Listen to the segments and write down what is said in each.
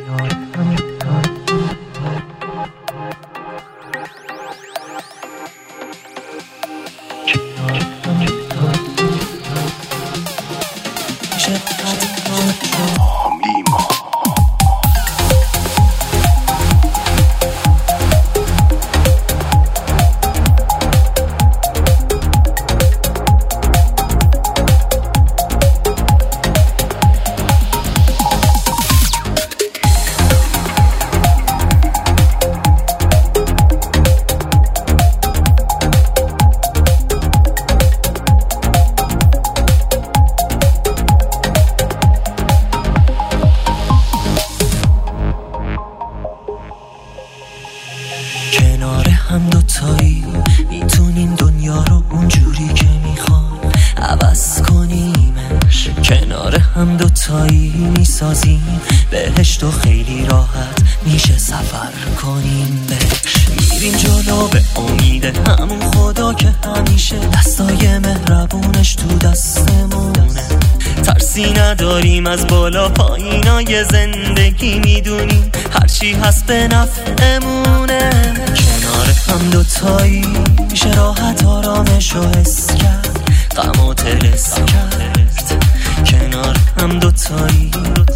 کنار هم دوتایی میتونیم دنیا رو اونجوری که میخوام عوض کنیمش. کنار هم دوتایی میسازیم بهشت و خیلی راحت میشه سفر کنیم بهش. میریم جلو به امید همون خدا که همیشه دستای مهربونش تو دستمونه. ترسی نداریم از بالا پایینای زندگی، میدونیم هرچی هست به نفعمونه. کنار هم دوتایی میشه راحت آرامش و حس کرد، غم و طلس کرد. کنار هم دوتایی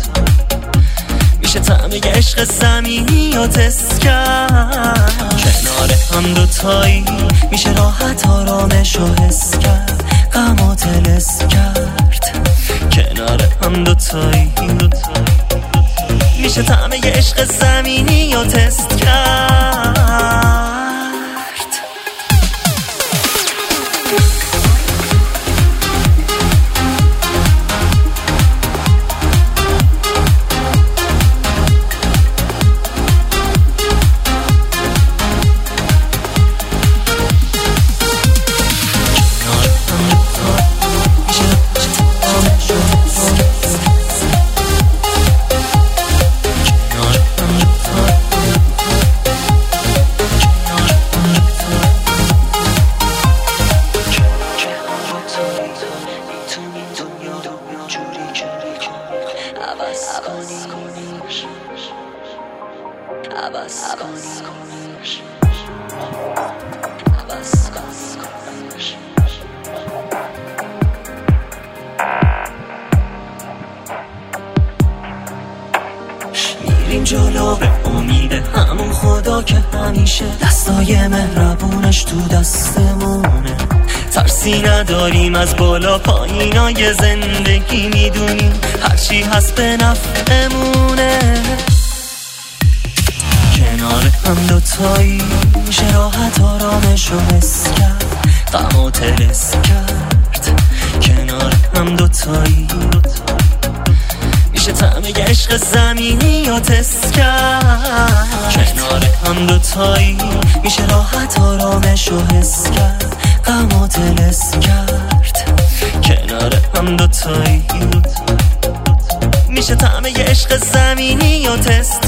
میشه طعم عشق زمینی و تست کرد. کنار هم دوتایی میشه راحت آرامش و حس کرد، غم و طلس کرد. کنار هم دوتایی میشه طعم عشق زمینی و تست کرد. میریم جلو به امید همون خدا که همیشه دستای مهربونش تو دستمونه. ترسی نداریم از بالا پایینای زندگی، میدونیم هرچی هست به نفعمونه. کنار هم دوتایی میشه راحت آرامش و حس کرد، غم و طلس کرد. کنار هم دوتایی میشه طعم عشق زمینی و تست کرد. کنار هم دوتایی میشه راحت آرامش و حس کرد، غم و طلس کرد. کنار هم دوتایی میشه طعم عشق زمینی و تست